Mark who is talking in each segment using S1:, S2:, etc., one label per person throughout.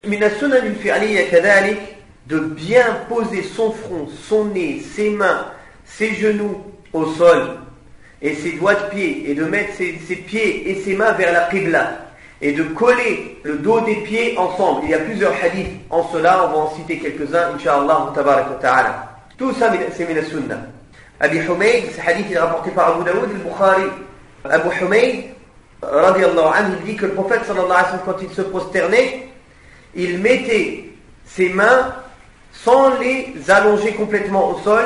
S1: من السنن الفعلية كذلك de bien poser son front, son nez, ses mains, ses genoux au sol et ses doigts de pied et de mettre ses pieds et ses mains vers la qibla et de coller le dos des pieds ensemble. Il y a plusieurs hadiths en cela, on va en citer quelques-uns, Inch'Allah tabarak wa ta'ala. Tout ça c'est min as-sunnah. Abi Humayd, ce hadith il est rapporté par Abu Daoud et le Bukhari. Abu Humayd, radiyallahu anhu, il dit que le prophète sallallahu alayhi wa sallam, quand il se prosternait, il mettait ses mains sans les allonger complètement au sol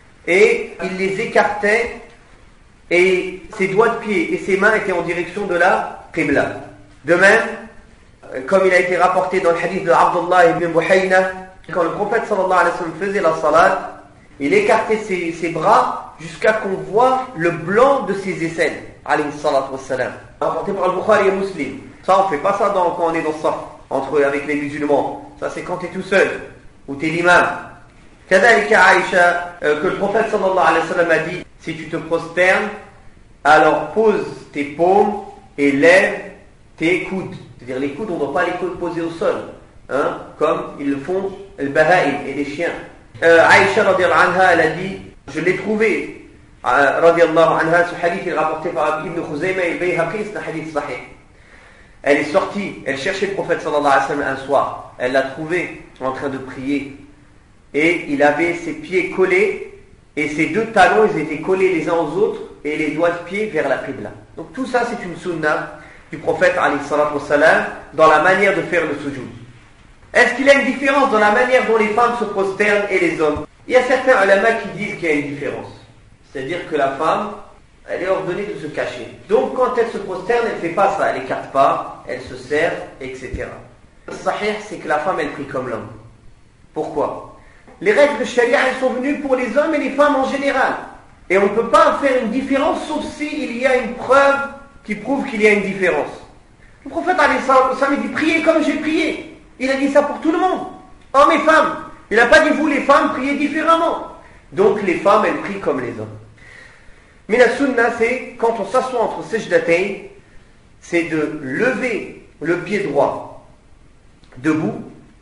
S1: et il les écartait et ses doigts de pied et ses mains étaient en direction de la qibla. De même, comme il a été rapporté dans le hadith de Abdullah ibn Buhayna, quand le prophète sallallahu alayhi wa sallam faisait la salat, il écartait ses bras jusqu'à qu'on voit le blanc de ses aisselles, alayhi salatu wassalam. Rapporté par le Bukhari et Muslim. Ça, on fait pas ça quand on est dans le saf, avec les musulmans. Ça, c'est quand tu es tout seul, ou tu es l'imam. كذلك Aïcha, que le prophète sallallahu alayhi wa sallam a dit, si tu te prosternes, alors pose tes paumes et lève tes coudes. C'est-à-dire les coudes, on ne doit pas les poser au sol, hein, comme ils le font le baha'im et les chiens. Aïcha radiallahu anha, elle a dit, je l'ai trouvé, radiallahu anha, ce hadith est rapporté par Ibn Khuzayma et Bayhaqi, c'est un hadith sahih. Elle est sortie, elle cherchait le prophète sallallahu alayhi wa sallam un soir, elle l'a trouvé en train de prier, et il avait ses pieds collés, et ses deux talons, ils étaient collés les uns aux autres, et les doigts de pied vers la qibla. Donc tout ça, c'est une sunnah du prophète alayhi salatu wa salam, dans la manière de faire le sujoud. Est-ce qu'il y a une différence dans la manière dont les femmes se prosternent et les hommes? Il y a certains ulama qui disent qu'il y a une différence. C'est-à-dire que la femme, elle est ordonnée de se cacher. Donc quand elle se prosterne, elle ne fait pas ça. Elle n'écarte pas, elle se serre, etc. Le sahih, c'est que la femme, elle prie comme l'homme. Pourquoi? Les règles de charia, elles sont venues pour les hommes et les femmes en général. Et on ne peut pas faire une différence, sauf s'il y a une preuve qui prouve qu'il y a une différence. Le prophète, alayhi salatu wa salam, il dit, priez comme j'ai prié. Il a dit ça pour tout le monde, hommes et femmes. Il n'a pas dit vous les femmes priez différemment. Donc les femmes elles prient comme les hommes. Mais la sunna c'est quand on s'assoit entre sajdatayn, c'est de lever le pied droit debout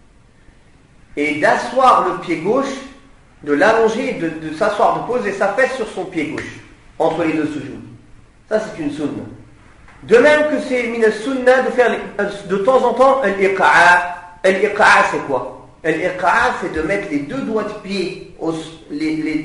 S1: et d'asseoir le pied gauche, de l'allonger, de s'asseoir, de poser sa fesse sur son pied gauche entre les deux sujouds. Ça c'est une sunna. De même que c'est min as-sunna de faire de temps en temps al-iqa'a. Al-iqa'a c'est quoi? Al-iqa'a c'est de mettre les deux doigts de pied, les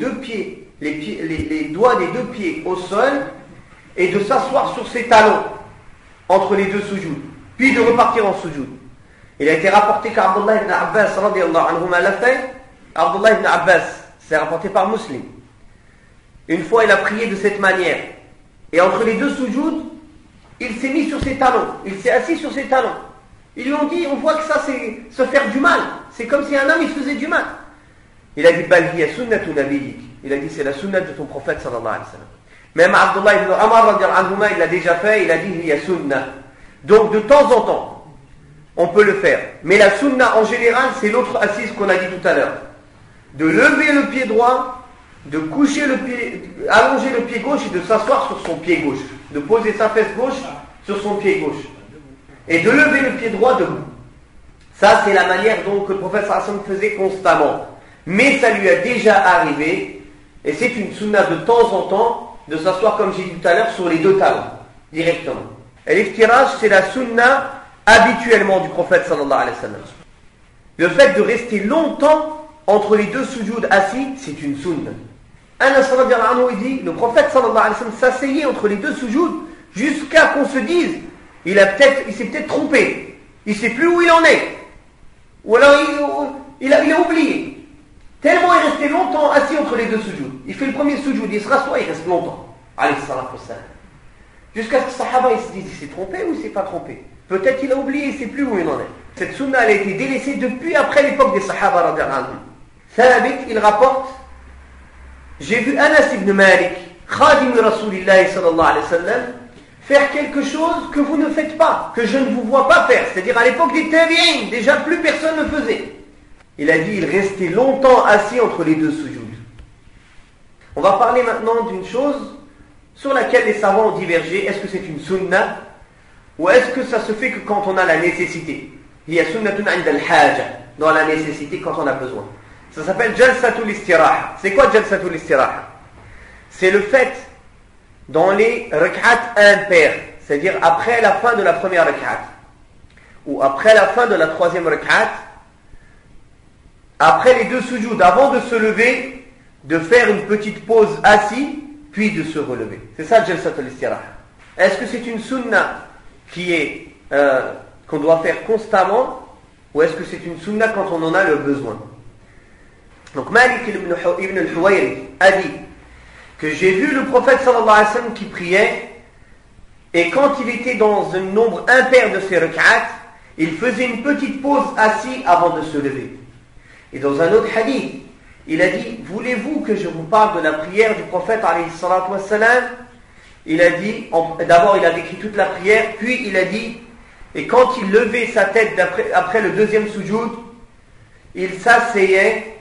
S1: doigts des deux pieds au sol et de s'asseoir sur ses talons entre les deux sujouds, puis de repartir en sujoud. Il a été rapporté qu'Abdullah ibn Abbas radiyallahu anhuma l'a fait. Abdullah ibn Abbas, c'est rapporté par Muslim. Une fois il a prié de cette manière et entre les deux sujouds, il s'est mis sur ses talons, il s'est assis sur ses talons. Ils lui ont dit, on voit que ça c'est se faire du mal. C'est comme si un homme il se faisait du mal. Il a dit, bal hiya sunnatu nabiyik. Il a dit, c'est la sunna de ton prophète sallallahu alayhi wa sallam. Même Abdullah ibn Amar radiyallahu anhuma, il l'a déjà fait, il a dit, hiya sunna. Donc de temps en temps, on peut le faire. Mais la sunna en général, c'est l'autre assise qu'on a dit tout à l'heure. De lever le pied droit, de coucher le pied, allonger le pied gauche et de s'asseoir sur son pied gauche. De poser sa fesse gauche sur son pied gauche. Et de lever le pied droit debout. Ça, c'est la manière dont que le prophète sallallahu alayhi wa sallam faisait constamment. Mais ça lui a déjà arrivé, et c'est une sunna de temps en temps, de s'asseoir, comme j'ai dit tout à l'heure, sur les deux talons, directement. Et l'iftiraj, c'est la sunna habituellement du prophète sallallahu alayhi wa sallam. Le fait de rester longtemps entre les deux sujouds assis, c'est une sunna. Anas radiyallahu anhu, il dit, le prophète sallallahu alayhi wa sallam s'asseyait entre les deux sujouds jusqu'à qu'on se dise, il s'est peut-être trompé, il ne sait plus où il en est, ou alors il a oublié. Tellement il restait longtemps assis entre les deux sujouds. Il fait le premier sujoud, il se rassoit, il reste longtemps. Alayhi salatu wassalam. Jusqu'à ce que le sahaba il se dise, il s'est trompé ou il ne s'est pas trompé. Peut-être il a oublié, il ne sait plus où il en est. Cette sunna elle a été délaissée depuis après l'époque des sahaba radiyallahu anhum. Thabit, il rapporte, j'ai vu Anas ibn Malik, khadim Rasulillahi sallallahu alayhi wa sallam, faire quelque chose que vous ne faites pas, que je ne vous vois pas faire. C'est-à-dire à l'époque des tabi'in, déjà plus personne ne faisait. Il a dit, il restait longtemps assis entre les deux sujouds. On va parler maintenant d'une chose sur laquelle les savants ont divergé. Est-ce que c'est une sunna ou est-ce que ça se fait que quand on a la nécessité? hiya sunnatun 'inda al-haja, dans la nécessité quand on a besoin. Ça s'appelle jalsatul istiraha. C'est quoi jalsatul istiraha? C'est le fait dans les rak'at impairs, c'est-à-dire après la fin de la première rak'at, ou après la fin de la troisième rak'at, après les deux sujouds, avant de se lever, de faire une petite pause assis, puis de se relever. C'est ça jalsatul istiraha. Est-ce que c'est une sunna qui est qu'on doit faire constamment, ou est-ce que c'est une sunna quand on en a le besoin? Donc Malik ibn al-Huwayrith a dit que j'ai vu le prophète sallallahu alayhi wa sallam qui priait, et quand il était dans un nombre impair de ses rak'at, il faisait une petite pause assis avant de se lever. Et dans un autre hadith, il a dit, voulez-vous que je vous parle de la prière du prophète alayhi salatu wa salam? Il a dit, d'abord il a décrit toute la prière, puis il a dit, et quand il levait sa tête après le deuxième sujoud, il s'asseyait,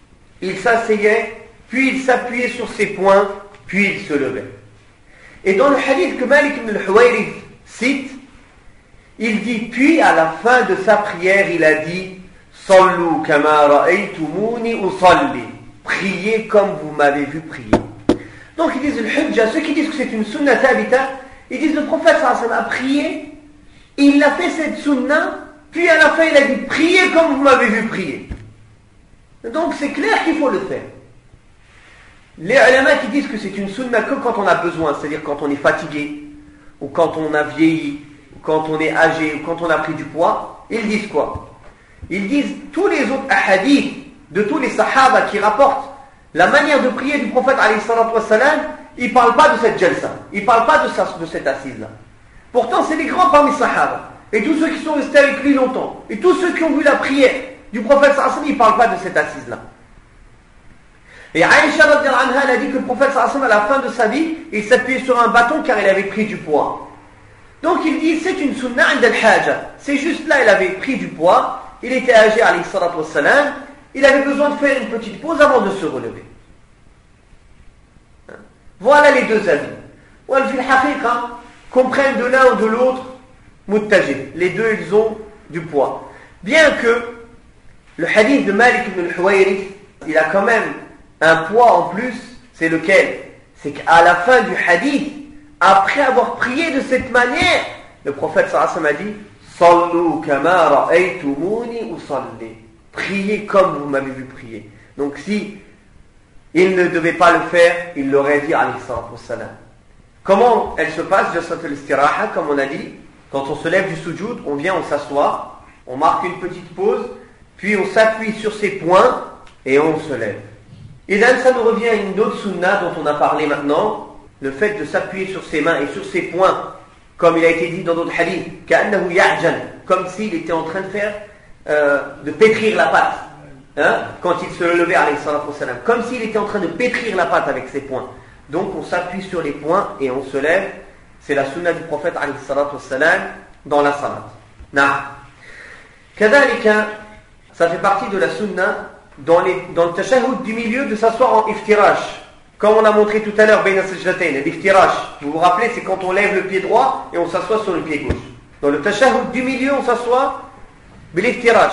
S1: puis il s'appuyait sur ses poings, puis il se levait. Et dans le hadith que Malik ibn al-Huwayrith cite, il dit, puis à la fin de sa prière, il a dit, Sallu kama ra'aytumuni usalli, priez comme vous m'avez vu prier. Donc ils disent le hujja, ceux qui disent que c'est une sunna thabita, ils disent le prophète sallallahu alayhi wa sallam a prié, il a fait cette sunna, puis à la fin il a dit, priez comme vous m'avez vu prier. Donc c'est clair qu'il faut le faire. Les ulama qui disent que c'est une sunna que quand on a besoin, c'est-à-dire quand on est fatigué, ou quand on a vieilli, ou quand on est âgé, ou quand on a pris du poids, ils disent quoi? Ils disent tous les autres hadiths de tous les sahaba qui rapportent la manière de prier du prophète alayhi salatu wa salam, ils ne parlent pas de cette jalsa, ils ne parlent pas de cette assise-là. Pourtant c'est les grands parmi les sahaba, et tous ceux qui sont restés avec lui longtemps, et tous ceux qui ont vu la prière du prophète sallallahu alayhi wa sallam, ils ne parlent pas de cette assise-là. Et Aïcha radhiyallahu anha, elle a dit que le prophète sallallahu alayhi wa sallam, à la fin de sa vie, il s'appuyait sur un bâton car il avait pris du poids. Donc il dit, c'est une sunna 'inda al-haja. C'est juste là, il avait pris du poids, il était âgé alayhi salatu wa salam, il avait besoin de faire une petite pause avant de se relever. Voilà les deux avis. Wal fil haqiqa, qu'on prenne de l'un ou de l'autre, muttajib. Les deux, ils ont du poids. Bien que le hadith de Malik ibn al-Huwayrith, il a quand même un poids en plus, c'est lequel? C'est qu'à la fin du hadith, après avoir prié de cette manière, le prophète sallallahu alayhi wa sallam a dit, Sallu kama ra'aytumuni usalli. Priez comme vous m'avez vu prier. Donc si il ne devait pas le faire, il l'aurait dit alayhi salatu wassalam. Comment elle se passe, jalsatul istiraha, comme on a dit, quand on se lève du sujoud, on vient, on s'assoit, on marque une petite pause, puis on s'appuie sur ses poings et on se lève. Et là, ça nous revient à une autre sunna dont on a parlé maintenant, le fait de s'appuyer sur ses mains et sur ses poings, comme il a été dit dans d'autres hadiths, ka'annahu ya'jan, comme s'il était en train de faire de pétrir la pâte, hein, quand il se levait alayhi salatu wassalam, comme s'il était en train de pétrir la pâte avec ses poings. Donc on s'appuie sur les poings et on se lève. C'est la sunna du prophète alayhi salatu wassalam dans la salat. Na. Kadhalika, ça fait partie de la sunna dans le tashahhud du milieu de s'asseoir en iftirash. Comme on a montré tout à l'heure, bayna sajdatayn, l'iftirash. Vous vous rappelez, c'est quand on lève le pied droit et on s'assoit sur le pied gauche. Dans le tashahhud du milieu, on s'assoit بالافتراش.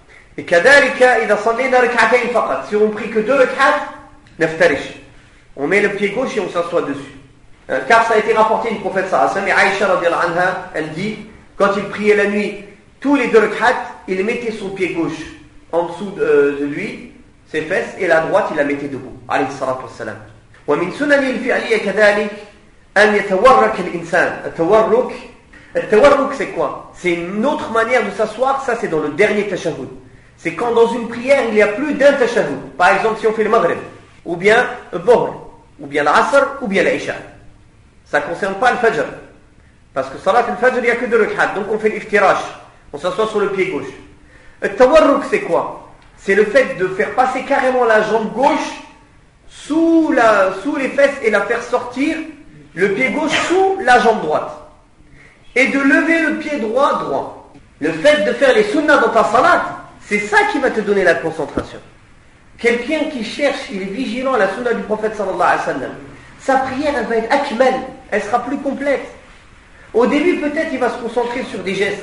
S1: كذلك إذا صلينا ركعتين فقط, si on prie que 2 rak'at, naftarish. On met le pied gauche et on s'assoit dessus. Car ça a été rapporté du prophète sallallahu alayhi wa sallam, et Aïcha radhiyallahu anha, elle dit, quand il priait la nuit, tous les 2 rak'at, il mettait son pied gauche en dessous de lui, ses fesses, et la droite, il la mettait debout. Alayhi salatu wassalam. ومن سنن الفعلية كذلك أن يتورك الإنسان. التورك, c'est quoi? C'est une autre manière de s'asseoir, ça c'est dans le dernier tashahhud. C'est quand dans une prière il y a plus d'un tashahhud. Par exemple si on fait le maghrib, ou bien le dhuhr, ou bien l'asr, ou bien l'isha. Ça ne concerne pas le fajr. Parce que salat al-fajr il n'y a que 2 rak'at, donc on fait l'iftirash. On s'assoit sur le pied gauche. Le tawarruk c'est quoi? C'est le fait de faire passer carrément la jambe gauche sous les fesses et la faire sortir le pied gauche sous la jambe droite. Et de lever le pied droit. Le fait de faire les sunnahs dans ta salat, c'est ça qui va te donner la concentration. Quelqu'un qui cherche, il est vigilant à la sunnah du prophète sallallahu alayhi wa sallam, sa prière elle va être akmal, elle sera plus complète. Au début peut-être il va se concentrer sur des gestes,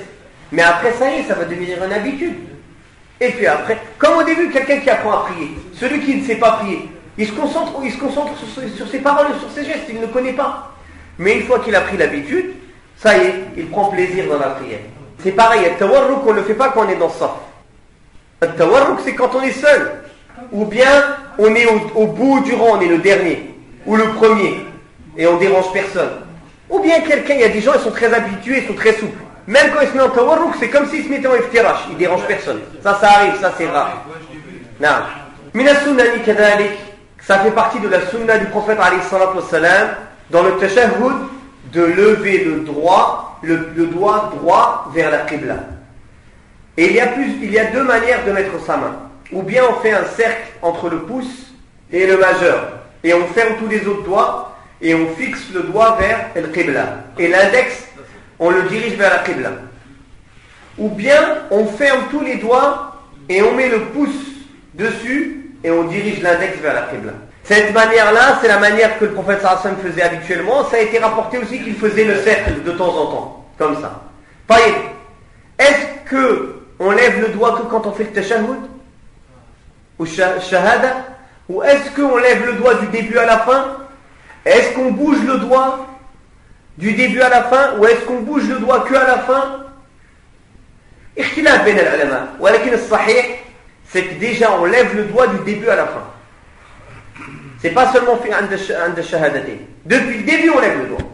S1: Mais après, ça y est, ça va devenir une habitude. Et puis après, comme au début, quelqu'un qui apprend à prier, celui qui ne sait pas prier, il se concentre sur ses paroles, sur ses gestes, il ne connaît pas. Mais une fois qu'il a pris l'habitude, ça y est, il prend plaisir dans la prière. C'est pareil, le tawarruk, on ne le fait pas quand on est dans le saf. Le tawarruk, c'est quand on est seul. Ou bien, on est au bout du rang, on est le dernier, ou le premier, et on dérange personne. Ou bien quelqu'un, il y a des gens, ils sont très habitués, ils sont très souples. Même quand ils se mettent en tawarruk, c'est comme s'ils se mettaient en iftirash, ils dérangent personne. Ça arrive, ça c'est rare. Non. Mina sunnani kadalik, ça fait partie de la sunna du prophète alayhi salatu wassalam, dans le tashahhud, de lever le doigt droit vers la qibla. Et il y a deux manières de mettre sa main. Ou bien on fait un cercle entre le pouce et le majeur, et on ferme tous les autres doigts, et on fixe le doigt vers le qibla. Et l'index, on le dirige vers la qibla. Ou bien on ferme tous les doigts, et on met le pouce dessus, et on dirige l'index vers la qibla. Cette manière-là, c'est la manière que le prophète sallallahu alayhi wa sallam faisait habituellement. Ça a été rapporté aussi qu'il faisait le cercle de temps en temps, comme ça. Pareil. Est-ce qu'on lève le doigt que quand on fait le tashahhud ou shahada, ou est-ce qu'on lève le doigt du début à la fin? Est-ce qu'on bouge le doigt du début à la fin, ou est-ce qu'on bouge le doigt que à la fin? Ikhtilaf bain al-ulama. Walakin as-sahih, c'est que déjà on lève le doigt du début à la fin. C'est pas seulement fait un shahadatain. Depuis le début, on lève le doigt.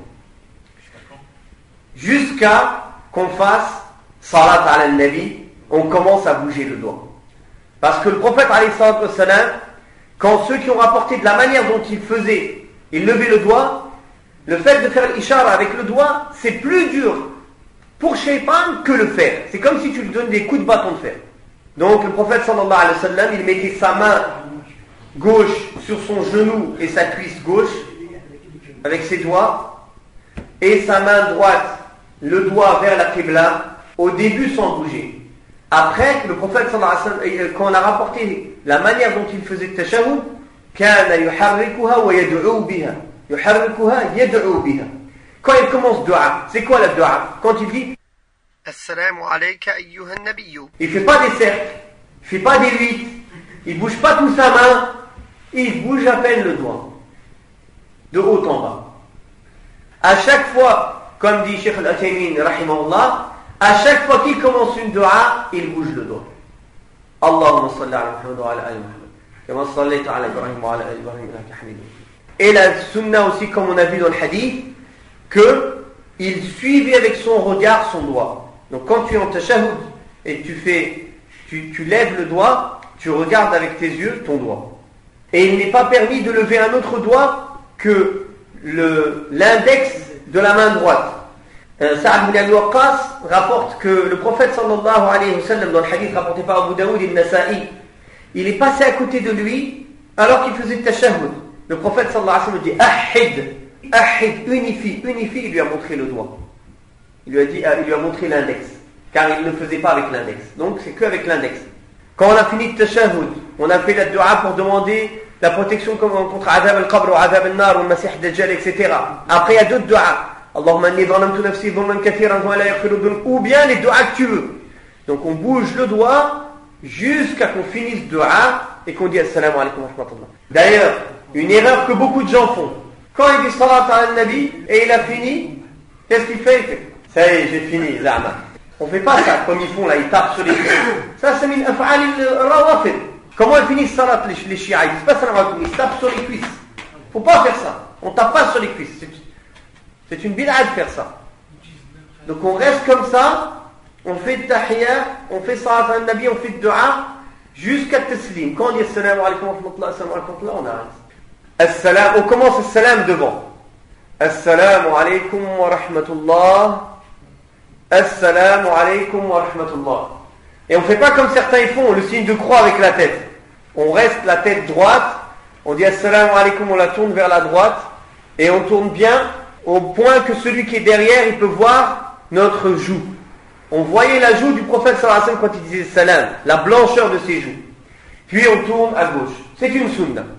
S1: Jusqu'à qu'on fasse salat ala nabi, on commence à bouger le doigt. Parce que le prophète alayhi salatu wassalam, quand ceux qui ont rapporté de la manière dont il faisait, il levait le doigt, le fait de faire l'ishara avec le doigt, c'est plus dur pour Shaytan que le fer. C'est comme si tu lui donnes des coups de bâton de fer. Donc le prophète sallallahu alayhi wa sallam, il mettait sa main gauche sur son genou et sa cuisse gauche avec ses doigts, et sa main droite, le doigt vers la qibla, au début sans bouger. Après, le prophète sallallahu alayhi wa sallam, quand on a rapporté la manière dont il faisait le tashahhud, kana yuharrikuha wa yad'u biha. Yuharrikuha yad'u biha. Quand il commence dua, c'est quoi la dua? Quand il dit Assalamu alayka ayyuhan nabiyyu. Il fait pas des cercles, il fait pas des 8, il bouge pas toute sa main, il bouge à peine le doigt, de haut en bas. À chaque fois, comme dit Cheikh Al-Uthaymin rahimahullah, à chaque fois qu'il commence une dua, il bouge le doigt. Allahumma salli ala Muhammad wa ala ali Muhammad, kama sallaita ala Ibrahim wa ala ali Ibrahim innaka Hamidun Majid. Et la sunna aussi, comme on a vu dans le hadith, que il suivait avec son regard son doigt. Donc quand tu es en tashahhud et tu lèves le doigt, tu regardes avec tes yeux ton doigt. Et il n'est pas permis de lever un autre doigt que l'index de la main droite. Sa'ad ibn Abi Waqqas rapporte que le prophète sallallahu alayhi wa sallam, dans le hadith rapporté par Abu Daoud et Nasa'i, il est passé à côté de lui alors qu'il faisait tashahhud. Le prophète sallallahu alayhi wa sallam dit Ahid, unifie, il lui a montré le doigt. Il lui a montré l'index, car il ne le faisait pas avec l'index. Donc c'est qu'avec l'index. Quand on a fini le tashahhud, on a fait la dua pour demander la protection contre Adhab al-Qabr ou Adhab al-Nar ou le Masih al-Dajjal, etc. Après il y a d'autres duas. Allahumma inni zalamtu nafsi zulman kathiran wa la yaghfiru dhunub, ou bien les duas que tu veux. Donc on bouge le doigt jusqu'à qu'on finisse le dua et qu'on dit assalamu alaykum wa rahmatullah. D'ailleurs, une erreur que beaucoup de gens font. Quand il dit salat ala nabi et il a fini, qu'est-ce qu'il fait? Il fait ça y est, j'ai fini, za'ma. On fait pas ça comme ils font là, ils tapent sur les cuisses. Ça c'est min af'al al-rawafid. Comment ils finissent salat les chiites? Ils se passent à la ils tapent sur les cuisses. Faut pas faire ça. On tape pas sur les cuisses. C'est une bid'a de faire ça. Donc on reste comme ça, on fait tahiyya, on fait salat al nabi, on fait dua jusqu'à taslim. Quand on dit assalamu alaykum wa rahmatullah, assalamu alaykum wa rahmatullah, on arrête. Assalam, on commence assalam devant. Assalamu alaykum wa rahmatullah. Assalamu alaykum wa rahmatullah. Et on ne fait pas comme certains y font, le signe de croix avec la tête. On reste la tête droite, on dit assalamu alaykum, on la tourne vers la droite, et on tourne bien au point que celui qui est derrière, il peut voir notre joue. On voyait la joue du prophète sallallahu alayhi wa sallam quand il disait salam, la blancheur de ses joues. Puis on tourne à gauche. C'est une sunna.